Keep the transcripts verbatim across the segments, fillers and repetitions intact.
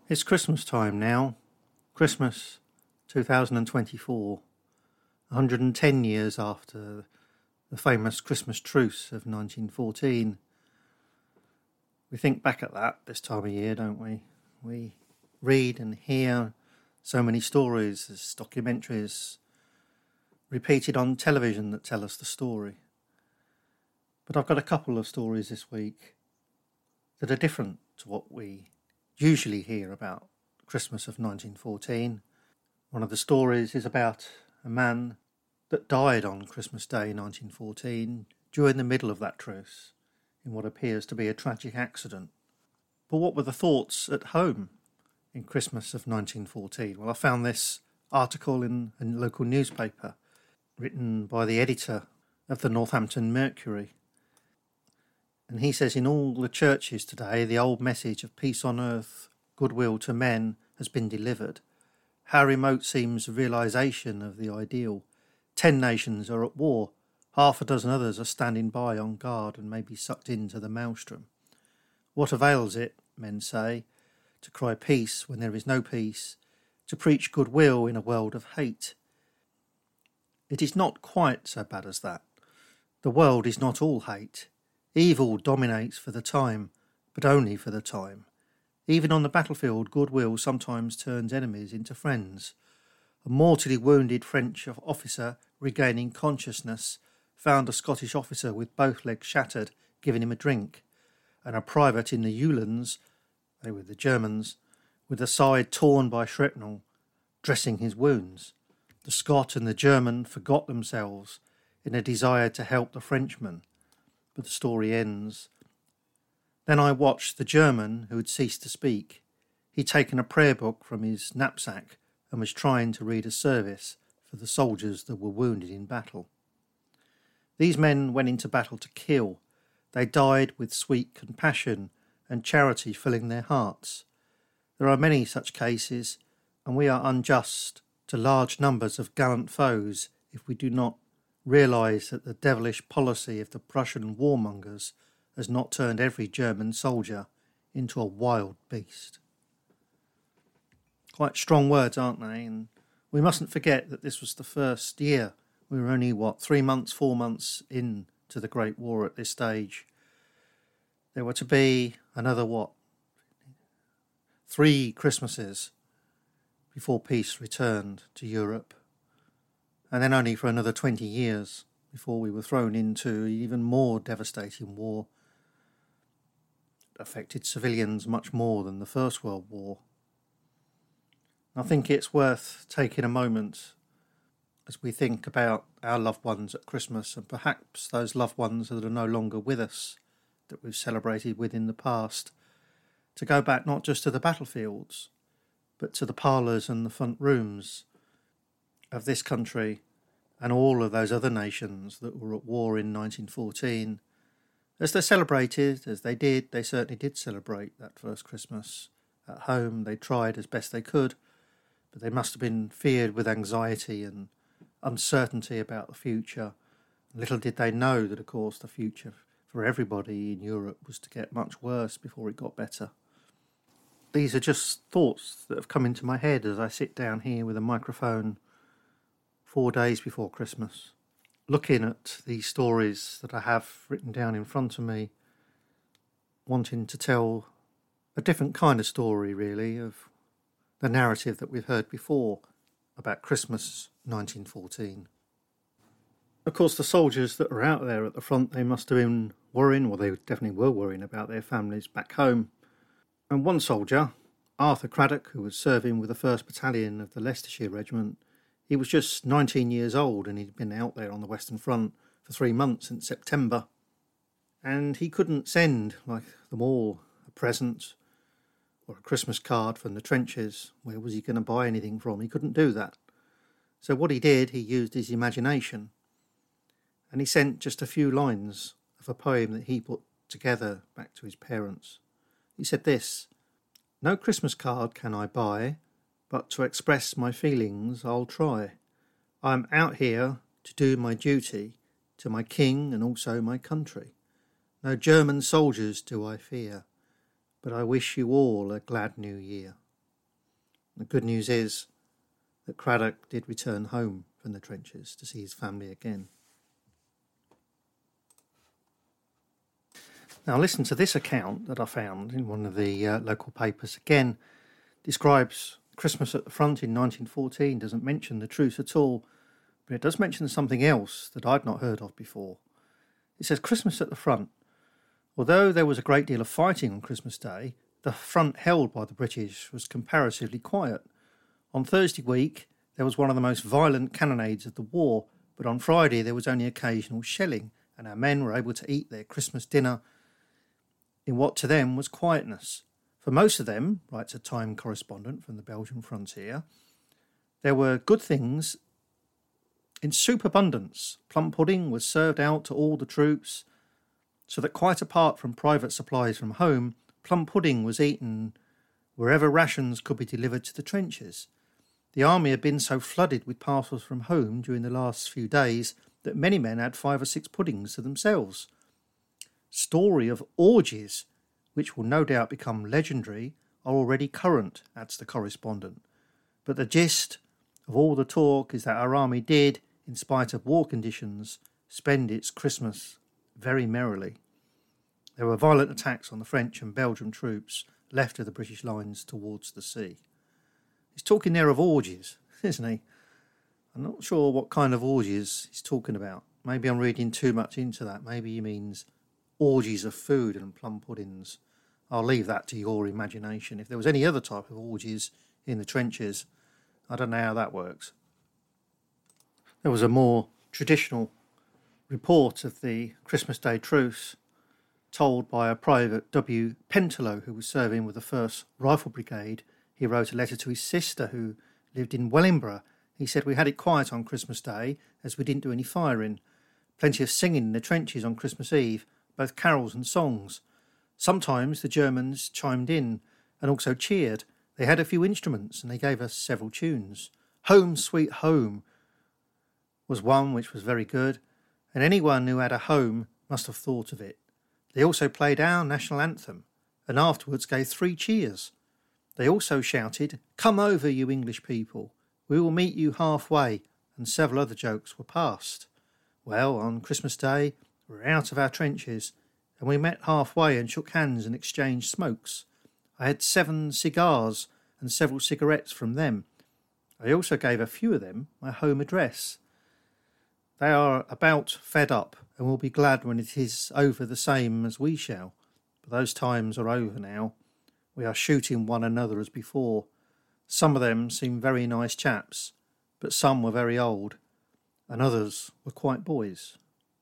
It's Christmas time now. Christmas two thousand twenty-four. one hundred ten years after the famous Christmas truce of nineteen fourteen. We think back at that this time of year, don't we? We read and hear so many stories, there's documentaries repeated on television that tell us the story. But I've got a couple of stories this week that are different to what we usually hear about Christmas of nineteen fourteen. One of the stories is about a man that died on Christmas Day nineteen fourteen during the middle of that truce in what appears to be a tragic accident. But what were the thoughts at home in Christmas of nineteen fourteen? Well, I found this article in a local newspaper written by the editor of the Northampton Mercury. And he says, in all the churches today, the old message of peace on earth, goodwill to men has been delivered. How remote seems the realisation of the ideal. Ten nations are at war. Half a dozen others are standing by on guard and may be sucked into the maelstrom. What avails it, men say, to cry peace when there is no peace, to preach goodwill in a world of hate? It is not quite so bad as that. The world is not all hate. Evil dominates for the time, but only for the time. Even on the battlefield, goodwill sometimes turns enemies into friends. A mortally wounded French officer regaining consciousness found a Scottish officer with both legs shattered, giving him a drink, and a private in the Uhlans, they were the Germans, with the side torn by shrapnel, dressing his wounds. The Scot and the German forgot themselves in a desire to help the Frenchman. But the story ends. Then I watched the German who had ceased to speak. He'd taken a prayer book from his knapsack and was trying to read a service for the soldiers that were wounded in battle. These men went into battle to kill. They died with sweet compassion and charity filling their hearts. There are many such cases, and we are unjust to large numbers of gallant foes if we do not realise that the devilish policy of the Prussian warmongers has not turned every German soldier into a wild beast. Quite strong words, aren't they? And we mustn't forget that this was the first year. We were only, what, three months, four months into the Great War at this stage. There were to be another, what, three Christmases before peace returned to Europe. And then only for another twenty years before we were thrown into even more devastating war. It affected civilians much more than the First World War. I think it's worth taking a moment as we think about our loved ones at Christmas, and perhaps those loved ones that are no longer with us, that we've celebrated with in the past, to go back not just to the battlefields, but to the parlours and the front rooms of this country and all of those other nations that were at war in nineteen fourteen. As they celebrated, as they did, they certainly did celebrate that first Christmas. At home, they tried as best they could, but they must have been feared with anxiety and uncertainty about the future. Little did they know that, of course, the future for everybody in Europe was to get much worse before it got better. These are just thoughts that have come into my head as I sit down here with a microphone four days before Christmas, looking at these stories that I have written down in front of me, wanting to tell a different kind of story, really, of the narrative that we've heard before about Christmas nineteen fourteen. Of course, the soldiers that were out there at the front, they must have been worrying, well, they definitely were worrying about their families back home. And one soldier, Arthur Craddock, who was serving with the first Battalion of the Leicestershire Regiment, he was just nineteen years old and he'd been out there on the Western Front for three months since September. And he couldn't send, like them all, a present or a Christmas card from the trenches. Where was he going to buy anything from? He couldn't do that. So what he did, he used his imagination. And he sent just a few lines of a poem that he put together back to his parents. He said this: "No Christmas card can I buy, but to express my feelings I'll try. I'm out here to do my duty to my king and also my country. No German soldiers do I fear, but I wish you all a glad new year." The good news is that Craddock did return home from the trenches to see his family again. Now listen to this account that I found in one of the uh, local papers. Again, describes Christmas at the front in nineteen fourteen, doesn't mention the truce at all, but it does mention something else that I'd not heard of before. It says Christmas at the front. Although there was a great deal of fighting on Christmas Day, the front held by the British was comparatively quiet. On Thursday week, there was one of the most violent cannonades of the war, but on Friday there was only occasional shelling, and our men were able to eat their Christmas dinner in what to them was quietness. For most of them, writes a Time correspondent from the Belgian frontier, there were good things in superabundance. Plum pudding was served out to all the troops, so that quite apart from private supplies from home, plum pudding was eaten wherever rations could be delivered to the trenches. The army had been so flooded with parcels from home during the last few days that many men had five or six puddings to themselves. Story of orgies, which will no doubt become legendary, are already current, adds the correspondent. But the gist of all the talk is that our army did, in spite of war conditions, spend its Christmas very merrily. There were violent attacks on the French and Belgian troops left of the British lines towards the sea. He's talking there of orgies, isn't he? I'm not sure what kind of orgies he's talking about. Maybe I'm reading too much into that. Maybe he means orgies of food and plum puddings. I'll leave that to your imagination. If there was any other type of orgies in the trenches, I don't know how that works. There was a more traditional report of the Christmas Day truce told by a Private W. Pentelow, who was serving with the first Rifle Brigade. He wrote a letter to his sister, who lived in Wellingborough. He said, "We had it quiet on Christmas Day, as we didn't do any firing. Plenty of singing in the trenches on Christmas Eve, both carols and songs. Sometimes the Germans chimed in and also cheered. They had a few instruments and they gave us several tunes. Home Sweet Home was one which was very good, and anyone who had a home must have thought of it. They also played our national anthem and afterwards gave three cheers. They also shouted, 'Come over, you English people. We will meet you halfway,' and several other jokes were passed. Well, on Christmas Day, we were out of our trenches, and we met halfway and shook hands and exchanged smokes. I had seven cigars and several cigarettes from them. I also gave a few of them my home address. They are about fed up and will be glad when it is over the same as we shall. But those times are over now. We are shooting one another as before. Some of them seem very nice chaps, but some were very old, and others were quite boys."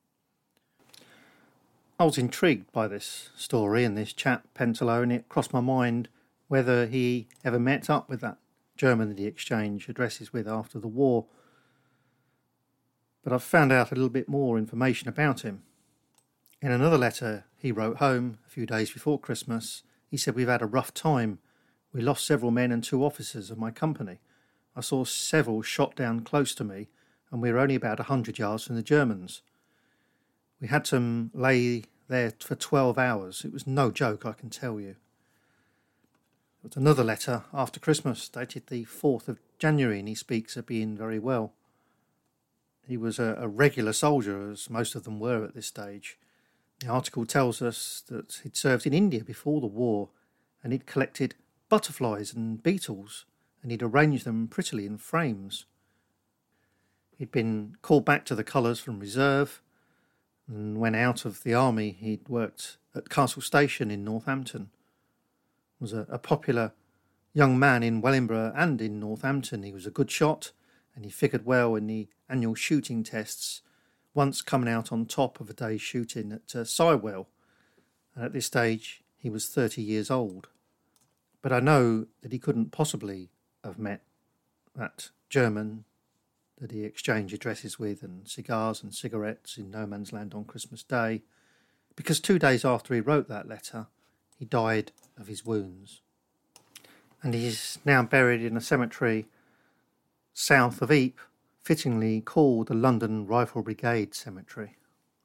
I was intrigued by this story and this chap Pentelow, and it crossed my mind whether he ever met up with that German that he exchanged addresses with after the war. But I've found out a little bit more information about him. In another letter he wrote home a few days before Christmas, he said, "We've had a rough time. We lost several men and two officers of my company. I saw several shot down close to me, and we were only about a hundred yards from the Germans. We had to lay there for twelve hours. It was no joke, I can tell you." There was another letter after Christmas, dated the fourth of January, and he speaks of being very well. He was a, a regular soldier, as most of them were at this stage. The article tells us that he'd served in India before the war, and he'd collected butterflies and beetles, and he'd arranged them prettily in frames. He'd been called back to the colours from reserve, and when out of the army he'd worked at Castle Station in Northampton. Was a, a popular young man in Wellingborough and in Northampton. He was a good shot, and he figured well in the annual shooting tests, once coming out on top of a day's shooting at uh, Sywell, and at this stage he was thirty years old. But I know that he couldn't possibly have met that German that he exchanged addresses with and cigars and cigarettes in no man's land on Christmas Day, because two days after he wrote that letter, he died of his wounds. And he's now buried in a cemetery south of Ypres, fittingly called the London Rifle Brigade Cemetery.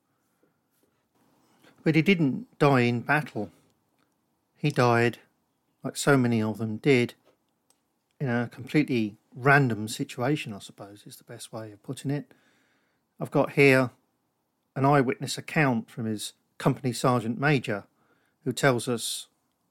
But he didn't die in battle. He died, like so many of them did, in a completely random situation, I suppose is the best way of putting it. I've got here an eyewitness account from his company sergeant major, who tells us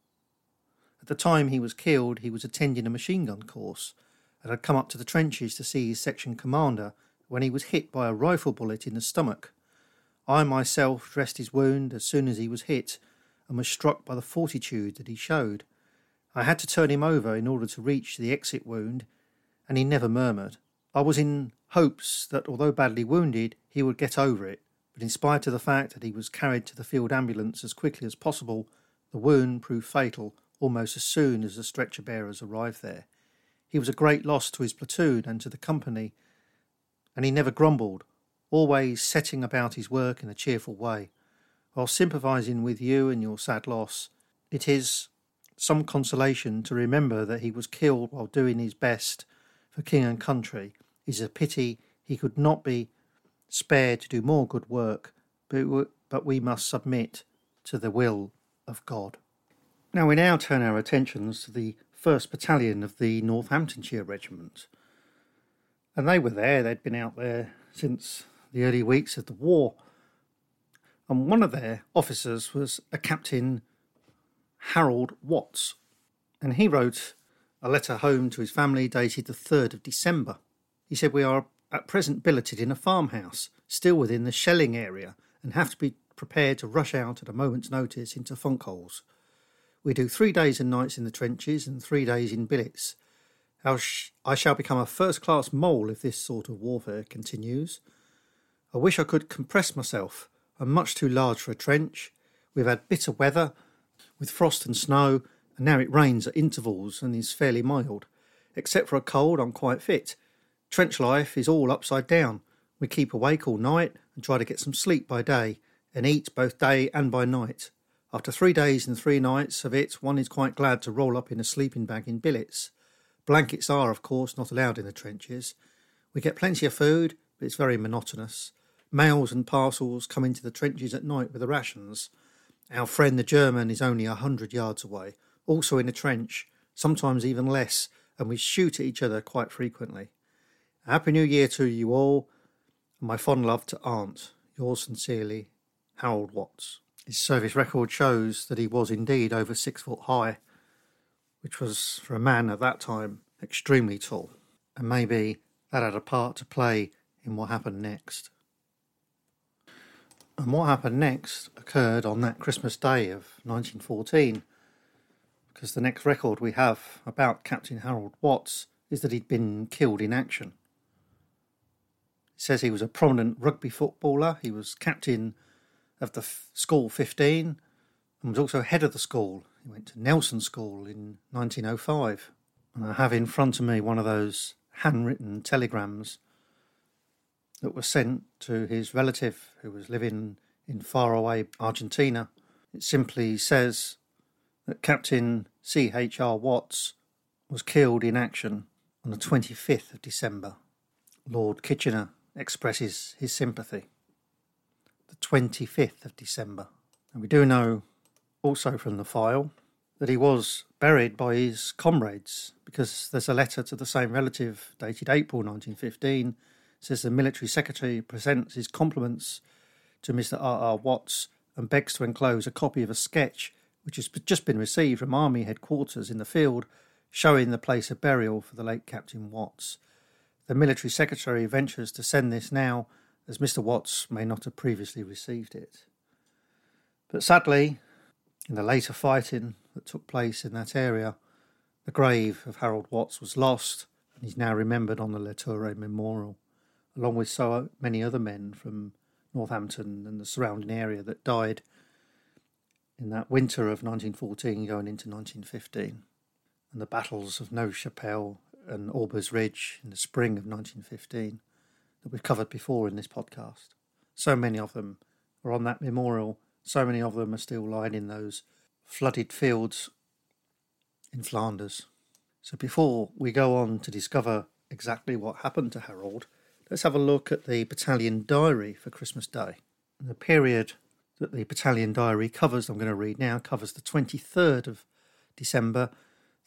at the time he was killed, he was attending a machine gun course and had come up to the trenches to see his section commander when he was hit by a rifle bullet in the stomach. I myself dressed his wound as soon as he was hit and was struck by the fortitude that he showed. I had to turn him over in order to reach the exit wound, and he never murmured. I was in hopes that, although badly wounded, he would get over it, but in spite of the fact that he was carried to the field ambulance as quickly as possible, the wound proved fatal almost as soon as the stretcher bearers arrived there. He was a great loss to his platoon and to the company, and he never grumbled, always setting about his work in a cheerful way. While sympathising with you and your sad loss, it is some consolation to remember that he was killed while doing his best for king and country. It is a pity he could not be spared to do more good work, but we must submit to the will of God. Now we now turn our attentions to the first Battalion of the Northamptonshire Regiment. And they were there, they'd been out there since the early weeks of the war. And one of their officers was a Captain Harold Watts. And he wrote a letter home to his family dated the third of December. He said, "We are at present billeted in a farmhouse, still within the shelling area, and have to be prepared to rush out at a moment's notice into funk holes. We do three days and nights in the trenches and three days in billets. I shall become a first-class mole if this sort of warfare continues. I wish I could compress myself. I'm much too large for a trench. We've had bitter weather with frost and snow, and now it rains at intervals and is fairly mild. Except for a cold, I'm quite fit. Trench life is all upside down. We keep awake all night and try to get some sleep by day, and eat both day and by night. After three days and three nights of it, one is quite glad to roll up in a sleeping bag in billets. Blankets are, of course, not allowed in the trenches. We get plenty of food, but it's very monotonous. Mails and parcels come into the trenches at night with the rations. Our friend the German is only a hundred yards away, also in a trench, sometimes even less, and we shoot at each other quite frequently. A Happy New Year to you all, and my fond love to Aunt. Yours sincerely, Harold Watts." His service record shows that he was indeed over six foot high, which was, for a man at that time, extremely tall, and maybe that had a part to play in what happened next. And what happened next occurred on that Christmas Day of nineteen fourteen, because the next record we have about Captain Harold Watts is that he'd been killed in action. It says he was a prominent rugby footballer. He was captain of the f- School fifteen and was also head of the school. He went to Nelson School in nineteen oh five. And I have in front of me one of those handwritten telegrams that was sent to his relative who was living in faraway Argentina. It simply says that Captain C H R Watts was killed in action on the twenty-fifth of December. Lord Kitchener expresses his sympathy. The twenty-fifth of December. And we do know also from the file that he was buried by his comrades, because there's a letter to the same relative dated April nineteen fifteen. It says the military secretary presents his compliments to Mister R R Watts and begs to enclose a copy of a sketch which has just been received from Army headquarters in the field, showing the place of burial for the late Captain Watts. The military secretary ventures to send this now, as Mister Watts may not have previously received it. But sadly, in the later fighting that took place in that area, the grave of Harold Watts was lost, and he's now remembered on the Le Touré Memorial, along with so many other men from Northampton and the surrounding area that died in that winter of nineteen fourteen going into nineteen fifteen, and the battles of Neuve Chapelle and Aubers Ridge in the spring of nineteen fifteen that we've covered before in this podcast. So many of them are on that memorial. So many of them are still lying in those flooded fields in Flanders. So before we go on to discover exactly what happened to Harold, let's have a look at the battalion diary for Christmas Day. And the period that the battalion diary covers, I'm going to read now, covers the twenty-third of December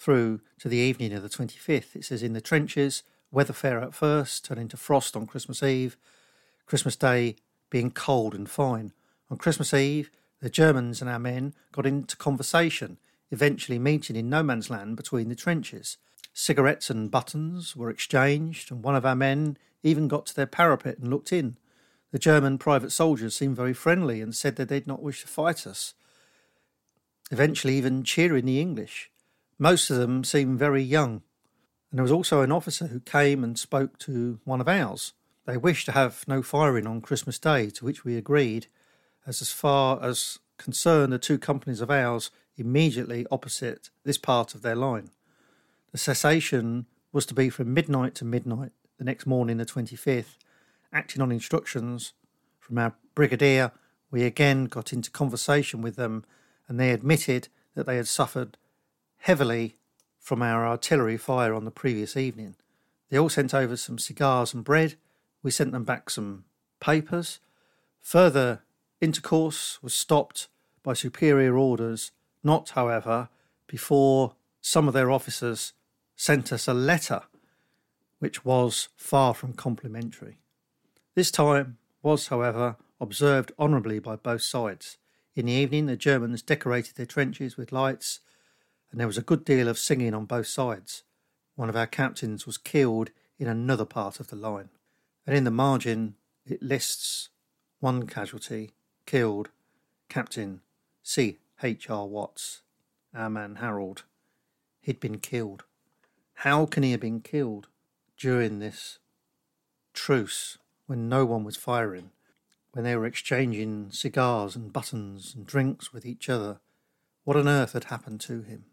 through to the evening of the twenty-fifth. It says, in the trenches, weather fair at first, turning to frost on Christmas Eve, Christmas Day being cold and fine. On Christmas Eve, the Germans and our men got into conversation, eventually meeting in no man's land between the trenches. Cigarettes and buttons were exchanged, and one of our men even got to their parapet and looked in. The German private soldiers seemed very friendly and said that they did not wish to fight us, eventually even cheering the English. Most of them seemed very young, and there was also an officer who came and spoke to one of ours. They wished to have no firing on Christmas Day, to which we agreed, as as far as concerned the two companies of ours immediately opposite this part of their line. The cessation was to be from midnight to midnight the next morning, the twenty-fifth. Acting on instructions from our brigadier, we again got into conversation with them, and they admitted that they had suffered heavily from our artillery fire on the previous evening. They all sent over some cigars and bread. We sent them back some papers. Further intercourse was stopped by superior orders, not, however, before some of their officers sent us a letter which was far from complimentary. This time was, however, observed honourably by both sides. In the evening, the Germans decorated their trenches with lights, and there was a good deal of singing on both sides. One of our captains was killed in another part of the line. And in the margin, it lists one casualty, killed, Captain C H R Watts, our man Harold. He'd been killed. How can he have been killed during this truce when no one was firing, when they were exchanging cigars and buttons and drinks with each other? What on earth had happened to him?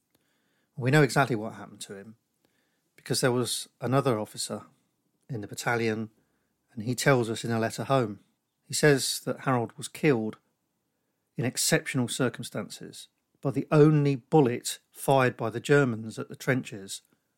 We know exactly what happened to him because there was another officer in the battalion, and he tells us in a letter home. He says that Harold was killed in exceptional circumstances by the only bullet fired by the Germans at the trenches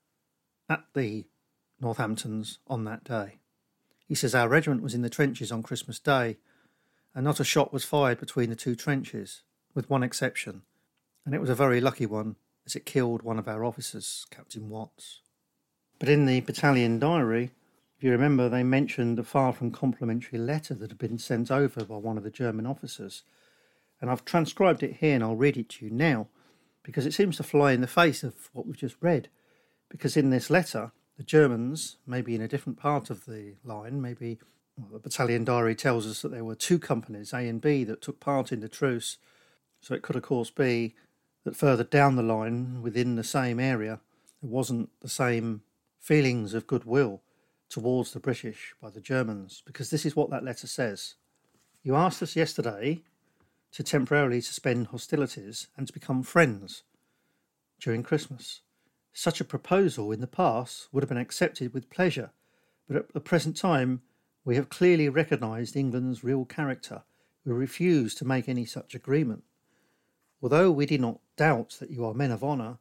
at the Northamptons on that day. He says our regiment was in the trenches on Christmas Day, and not a shot was fired between the two trenches, with one exception, and it was a very lucky one, as it killed one of our officers, Captain Watts. But in the battalion diary, if you remember, they mentioned a far from complimentary letter that had been sent over by one of the German officers, and I've transcribed it here and I'll read it to you now, because it seems to fly in the face of what we've just read. Because in this letter, the Germans, maybe in a different part of the line, maybe well, the battalion diary tells us that there were two companies, A and B, that took part in the truce. So it could, of course, be that further down the line, within the same area, there wasn't the same feelings of goodwill towards the British by the Germans. Because this is what that letter says. You asked us yesterday to temporarily suspend hostilities and to become friends during Christmas. Such a proposal in the past would have been accepted with pleasure, but at the present time we have clearly recognised England's real character. We refuse to make any such agreement. Although we do not doubt that you are men of honour,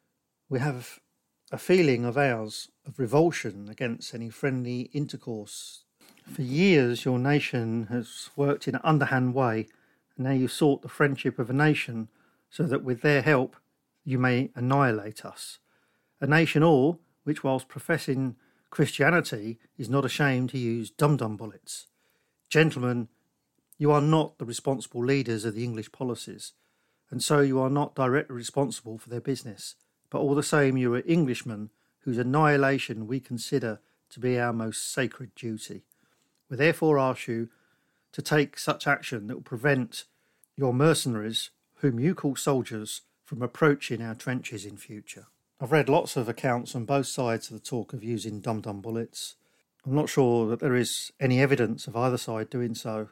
we have a feeling of ours of revulsion against any friendly intercourse. For years your nation has worked in an underhand way, and now you sought the friendship of a nation so that with their help you may annihilate us. A nation all which, whilst professing Christianity, is not ashamed to use dum-dum bullets. Gentlemen, you are not the responsible leaders of the English policies, and so you are not directly responsible for their business. But all the same, you are Englishmen whose annihilation we consider to be our most sacred duty. We therefore ask you to take such action that will prevent your mercenaries, whom you call soldiers, from approaching our trenches in future. I've read lots of accounts on both sides of the talk of using dum-dum bullets. I'm not sure that there is any evidence of either side doing so.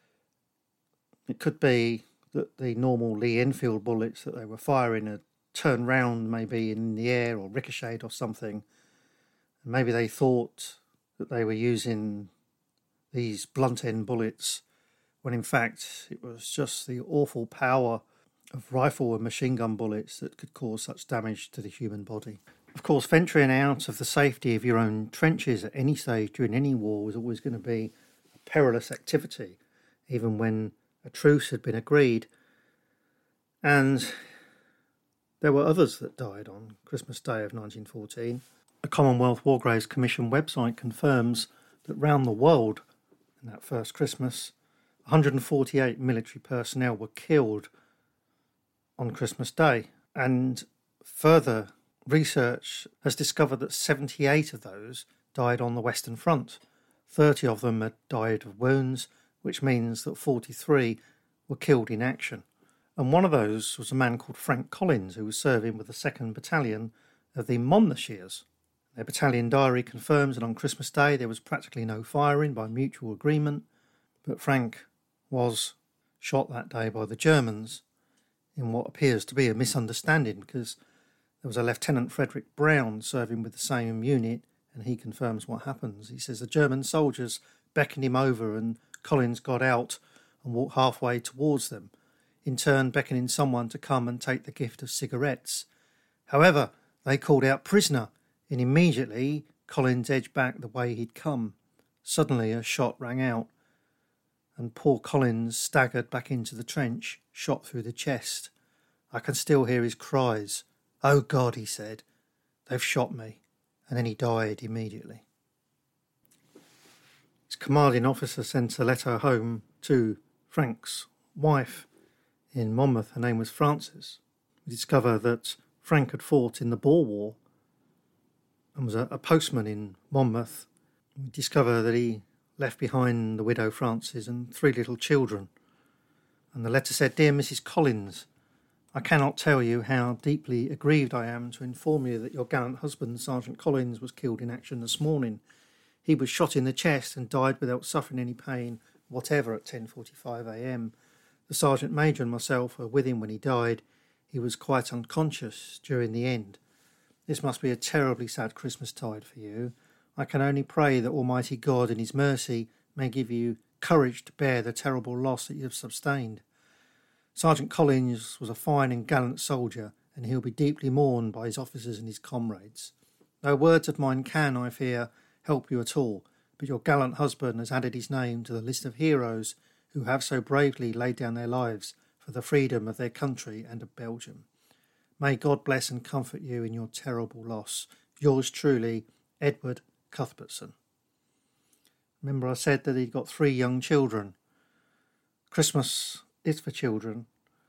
It could be that the normal Lee Enfield bullets that they were firing had turned round maybe in the air or ricocheted or something. And maybe they thought that they were using these blunt end bullets when in fact it was just the awful power of rifle and machine gun bullets that could cause such damage to the human body. Of course, venturing out of the safety of your own trenches at any stage during any war was always going to be a perilous activity, even when a truce had been agreed. And There were others that died on Christmas Day of nineteen fourteen. The Commonwealth War Graves Commission website confirms that round the world in that first Christmas, one hundred forty-eight military personnel were killed on Christmas Day. And further research has discovered that seventy-eight of those died on the Western Front. thirty of them had died of wounds, which means that forty-three were killed in action. And one of those was a man called Frank Collins, who was serving with the second Battalion of the Monmouthshires. Their battalion diary confirms that on Christmas Day there was practically no firing by mutual agreement, but Frank was shot that day by the Germans in what appears to be a misunderstanding, because there was a Lieutenant Frederick Brown serving with the same unit, and he confirms what happens. He says the German soldiers beckoned him over and Collins got out and walked halfway towards them, in turn beckoning someone to come and take the gift of cigarettes. However, they called out "prisoner," and immediately Collins edged back the way he'd come. Suddenly a shot rang out, and poor Collins staggered back into the trench, shot through the chest. I can still hear his cries. "Oh God," he said, "they've shot me." And then he died immediately. His commanding officer sent a letter home to Frank's wife in Monmouth. Her name was Frances. We discover that Frank had fought in the Boer War and was a, a postman in Monmouth. We discover that he left behind the widow Frances and three little children. And the letter said, "Dear Missus Collins, I cannot tell you how deeply aggrieved I am to inform you that your gallant husband, Sergeant Collins, was killed in action this morning. He was shot in the chest and died without suffering any pain whatever at ten forty-five a m. The Sergeant Major and myself were with him when he died. He was quite unconscious during the end. This must be a terribly sad Christmastide for you. I can only pray that Almighty God in his mercy may give you courage to bear the terrible loss that you have sustained. Sergeant Collins was a fine and gallant soldier, and he'll be deeply mourned by his officers and his comrades. No words of mine can, I fear, help you at all, but your gallant husband has added his name to the list of heroes who have so bravely laid down their lives for the freedom of their country and of Belgium. May God bless and comfort you in your terrible loss. Yours truly, Edward Cuthbertson." Remember I said that he'd got three young children. Christmas is for children,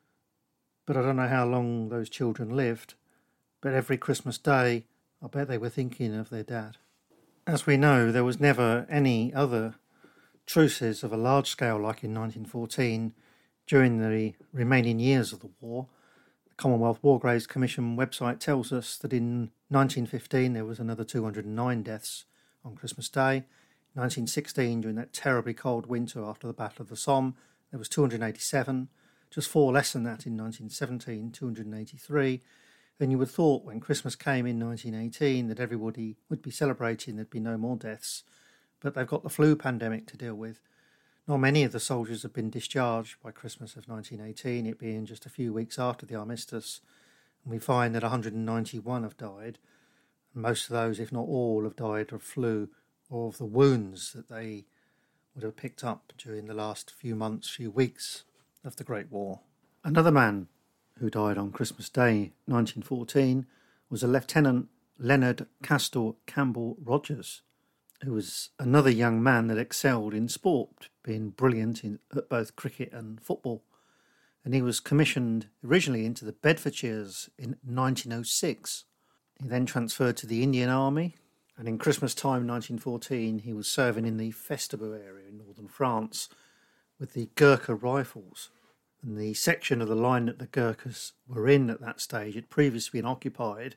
but I don't know how long those children lived, but every Christmas Day I bet they were thinking of their dad. As we know, there was never any other truces of a large scale like in nineteen fourteen during the remaining years of the war. The Commonwealth War Graves Commission website tells us that in nineteen fifteen there was another two hundred nine deaths on Christmas Day. nineteen sixteen, during that terribly cold winter after the Battle of the Somme, there was two hundred eighty-seven. Just four less than that in nineteen seventeen, two hundred eighty-three. Then you would have thought when Christmas came in nineteen eighteen that everybody would be celebrating, there'd be no more deaths. But they've got the flu pandemic to deal with. Not many of the soldiers have been discharged by Christmas of nineteen eighteen, it being just a few weeks after the armistice. And we find that one hundred ninety-one have died. And most of those, if not all, have died of flu or of the wounds that they would have picked up during the last few months, few weeks of the Great War. Another man who died on Christmas Day nineteen fourteen was a Lieutenant Leonard Castor Campbell Rogers, who was another young man that excelled in sport, being brilliant in, at both cricket and football. And he was commissioned originally into the Bedfordshires in nineteen oh six. He then transferred to the Indian Army, and in Christmas time nineteen fourteen he was serving in the Festubert area in northern France with the Gurkha Rifles. And the section of the line that the Gurkhas were in at that stage had previously been occupied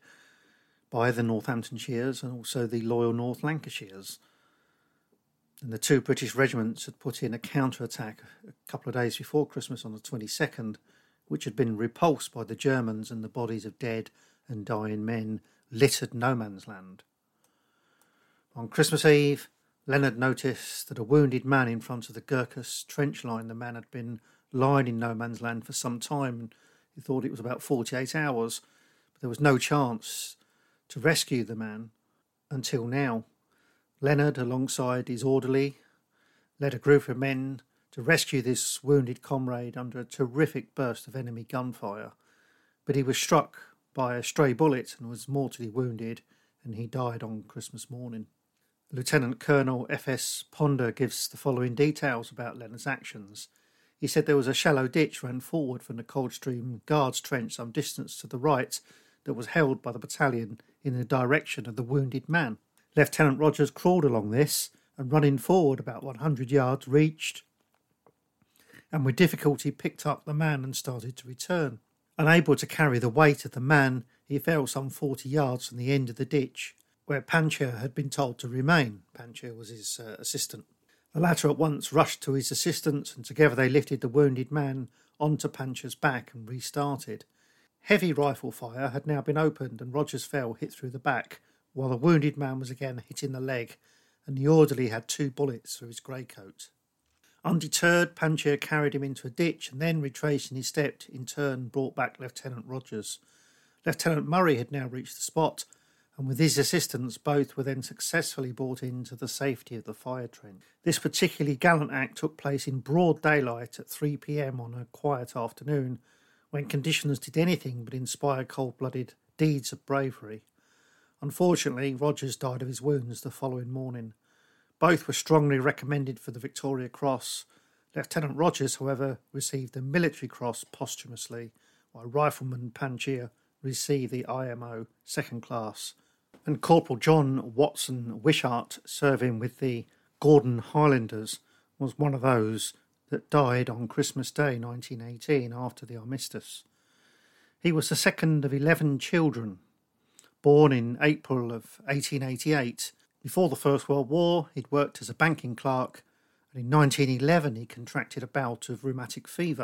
by the Northamptonshires and also the Loyal North Lancashires. And the two British regiments had put in a counter-attack a couple of days before Christmas on the twenty-second, which had been repulsed by the Germans, and the bodies of dead and dying men littered no man's land. On Christmas Eve, Leonard noticed that a wounded man in front of the Gurkhas trench line, the man had been lying in no man's land for some time, and he thought it was about forty-eight hours, but there was no chance to rescue the man until now. Leonard, alongside his orderly, led a group of men to rescue this wounded comrade under a terrific burst of enemy gunfire, but he was struck by a stray bullet and was mortally wounded, and he died on Christmas morning. Lieutenant Colonel F S Ponder gives the following details about Leonard's actions. He said there was a shallow ditch ran forward from the Coldstream Guards Trench some distance to the right that was held by the battalion in the direction of the wounded man. Lieutenant Rogers crawled along this and, running forward about one hundred yards, reached and with difficulty picked up the man and started to return. Unable to carry the weight of the man, he fell some forty yards from the end of the ditch, where Pancher had been told to remain. Pancher was his uh, assistant. The latter at once rushed to his assistance, and together they lifted the wounded man onto Pancher's back and restarted. Heavy rifle fire had now been opened, and Rogers fell, hit through the back, while the wounded man was again hit in the leg, and the orderly had two bullets through his greatcoat. Undeterred, Pancher carried him into a ditch, and then, retracing his steps, in turn brought back Lieutenant Rogers. Lieutenant Murray had now reached the spot, and with his assistance both were then successfully brought into the safety of the fire trench. This particularly gallant act took place in broad daylight at three p.m. on a quiet afternoon, when conditions did anything but inspire cold-blooded deeds of bravery. Unfortunately, Rogers died of his wounds the following morning. Both were strongly recommended for the Victoria Cross. Lieutenant Rogers, however, received the Military Cross posthumously, while Rifleman Pancher received the I M O second class, and Corporal John Watson Wishart, serving with the Gordon Highlanders, was one of those that died on Christmas Day nineteen eighteen after the armistice. He was the second of eleven children, born in April of eighteen eighty-eight. Before the First World War, he'd worked as a banking clerk, and in nineteen eleven he contracted a bout of rheumatic fever,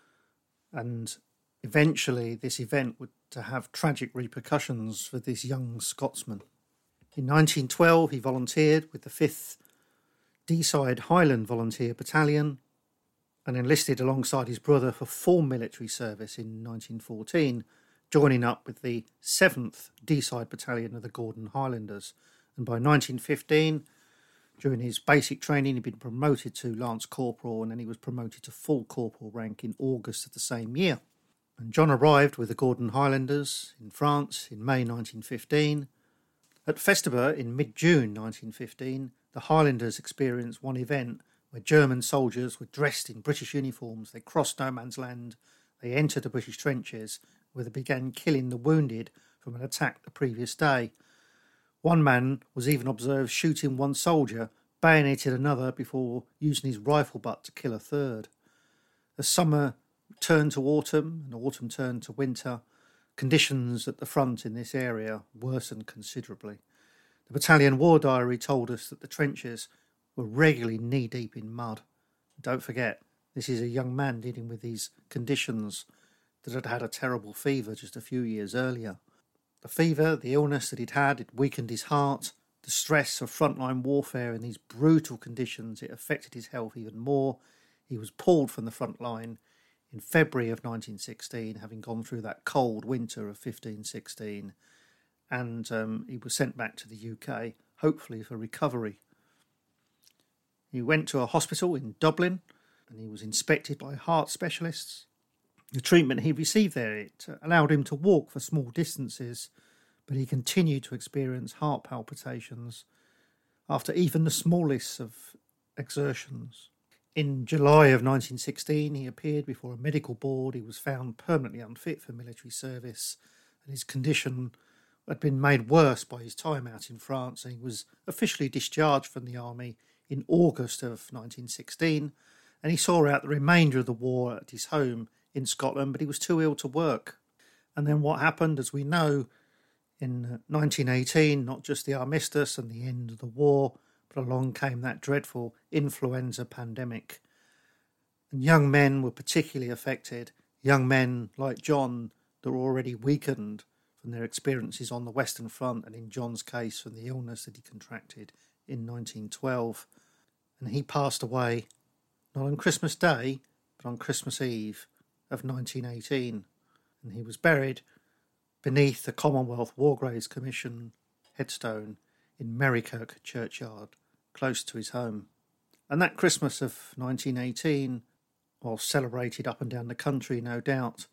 and eventually this event would to have tragic repercussions for this young Scotsman. In nineteen twelve he volunteered with the fifth Deeside Highland Volunteer Battalion and enlisted alongside his brother for full military service in nineteen fourteen, joining up with the seventh Deeside Battalion of the Gordon Highlanders, and by nineteen fifteen, during his basic training, he'd been promoted to Lance Corporal, and then he was promoted to full corporal rank in August of the same year. And John arrived with the Gordon Highlanders in France in May nineteen fifteen. At Festubert in mid-June nineteen fifteen, the Highlanders experienced one event where German soldiers were dressed in British uniforms. They crossed no man's land, they entered the British trenches, where they began killing the wounded from an attack the previous day. One man was even observed shooting one soldier, bayoneted another before using his rifle butt to kill a third. As summer turned to autumn and autumn turned to winter, conditions at the front in this area worsened considerably. The battalion war diary told us that the trenches were regularly knee-deep in mud. Don't forget, this is a young man dealing with these conditions that had had a terrible fever just a few years earlier. The fever, the illness that he'd had, it weakened his heart. The stress of frontline warfare in these brutal conditions, it affected his health even more. He was pulled from the front line in February of nineteen sixteen, having gone through that cold winter of fifteen sixteen, and um, he was sent back to the U K, hopefully for recovery. He went to a hospital in Dublin, and he was inspected by heart specialists. The treatment he received there, it allowed him to walk for small distances, but he continued to experience heart palpitations after even the smallest of exertions. In July of nineteen sixteen, he appeared before a medical board. He was found permanently unfit for military service, and his condition had been made worse by his time out in France, and he was officially discharged from the army in August of nineteen sixteen, and he saw out the remainder of the war at his home in Scotland, but he was too ill to work. And then what happened, as we know, in nineteen eighteen, not just the armistice and the end of the war, but along came that dreadful influenza pandemic. And young men were particularly affected, young men like John that were already weakened from their experiences on the Western Front, and in John's case from the illness that he contracted in nineteen twelve. And he passed away not on Christmas Day, but on Christmas Eve of nineteen eighteen. And he was buried beneath the Commonwealth War Graves Commission headstone in Merrykirk Churchyard, close to his home. And that Christmas of nineteen eighteen, while celebrated up and down the country, no doubt,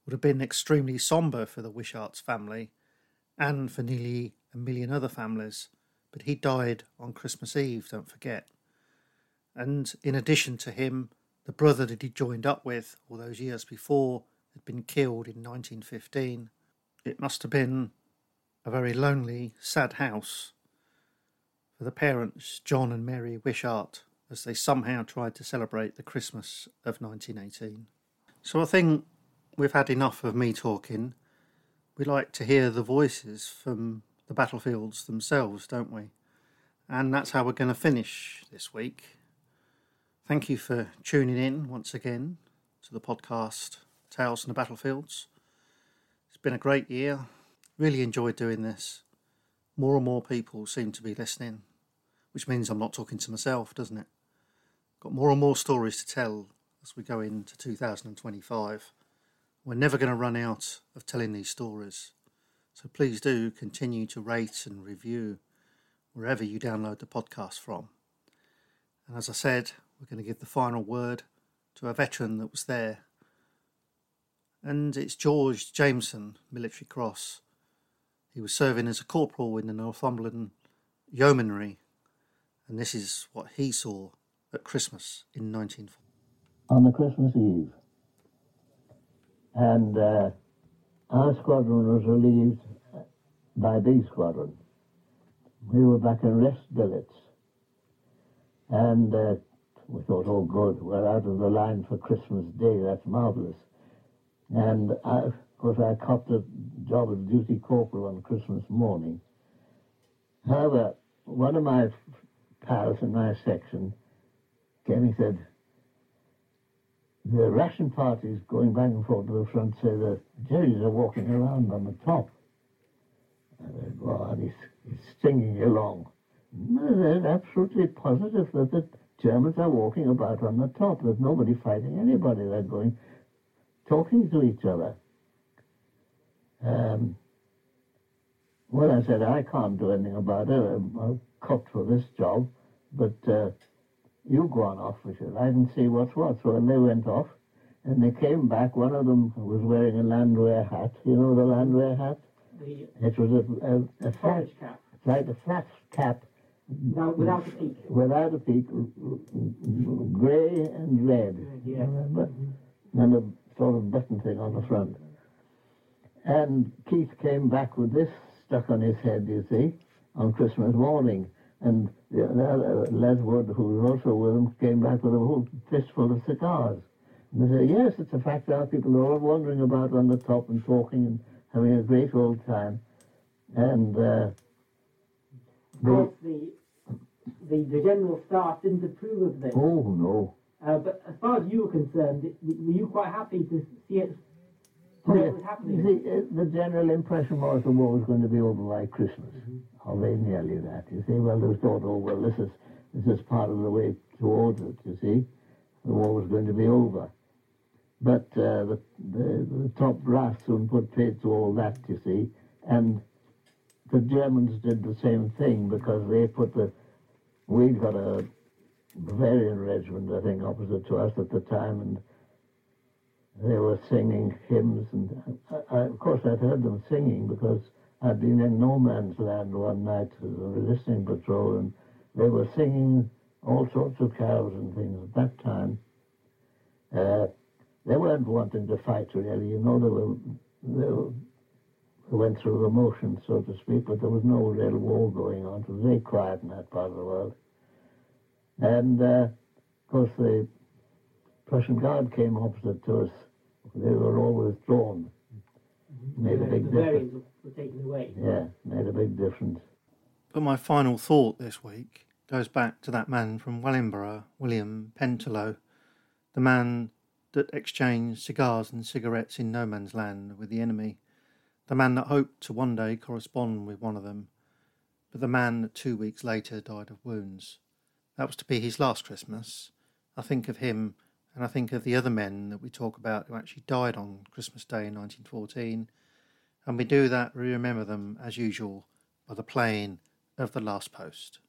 would have been extremely sombre for the Wishart's family and for nearly a million other families, but he died on Christmas Eve, don't forget. And in addition to him, the brother that he joined up with all those years before had been killed in nineteen fifteen. It must have been a very lonely, sad house for the parents, John and Mary Wishart, as they somehow tried to celebrate the Christmas of nineteen eighteen. So I think we've had enough of me talking. We like to hear the voices from the battlefields themselves, don't we? And that's how we're going to finish this week. Thank you for tuning in once again to the podcast Tales from the Battlefields. It's been a great year. Really enjoyed doing this. More and more people seem to be listening, which means I'm not talking to myself, doesn't it? Got more and more stories to tell as we go into two thousand twenty-five. We're never going to run out of telling these stories. So please do continue to rate and review wherever you download the podcast from. And as I said, we're going to give the final word to a veteran that was there. And it's George Jameson, Military Cross. He was serving as a corporal in the Northumberland Yeomanry. And this is what he saw at Christmas in nineteen forty. On the Christmas Eve. And uh, our squadron was relieved by B Squadron. We were back in rest billets. And uh, we thought, oh good, we're out of the line for Christmas Day, that's marvellous. And I, of course I copped a job as duty corporal on Christmas morning. However, one of my pals in my section came and said, the ration parties going back and forth to the front say the Jerrys are walking around on the top. And I go on, he's, he's singing along. No, they're absolutely positive that the Germans are walking about on the top. There's nobody fighting anybody. They're going, talking to each other. Um, well, I said, I can't do anything about it. I'm, I'm copped for this job, but uh, you go on off with it. I can see what's what. So when they went off, and they came back, one of them was wearing a Landwehr hat. You know the Landwehr hat? The, it was a, a, a flat cap. It's like a flat cap. No, without a peak. Without a peak, grey and red, Yeah. remember? And a sort of button thing on the front. And Keith came back with this stuck on his head, you see, on Christmas morning. And the other, Les Wood, who was also with him, came back with a whole fistful of cigars. And they said, yes, it's a fact our people are all wandering about on the top and talking and having a great old time. And uh, Of course, the, the, the General Staff didn't approve of this. Oh, no. Uh, but as far as you were concerned, were you quite happy to see it, to know it was happening? You see, uh, the general impression was the war was going to be over by Christmas. Mm-hmm. Or very nearly that, you see. Well, they thought, oh, well, this is, this is part of the way towards it, you see. The war was going to be over. But uh, the, the, the top brass soon put paid to all that, you see. And the Germans did the same thing because they put the... We'd got a Bavarian regiment, I think, opposite to us at the time, and they were singing hymns. And I, I, of course, I'd heard them singing because I'd been in no man's land one night as a listening patrol, and they were singing all sorts of carols and things at that time. Uh, they weren't wanting to fight, really. You know, they were, they were they went through the motions, so to speak, but there was no real war going on. It was very quiet in that part of the world. And, uh, of course, the Prussian Guard came opposite to us. They were all withdrawn. Made a big the difference. were taken away. Yeah, made a big difference. But my final thought this week goes back to that man from Wellingborough, William Pentelow, the man that exchanged cigars and cigarettes in no man's land with the enemy, the man that hoped to one day correspond with one of them, but the man that two weeks later died of wounds. That was to be his last Christmas. I think of him, and I think of the other men that we talk about who actually died on Christmas Day in nineteen fourteen, and we do that, we remember them, as usual, by the playing of The Last Post.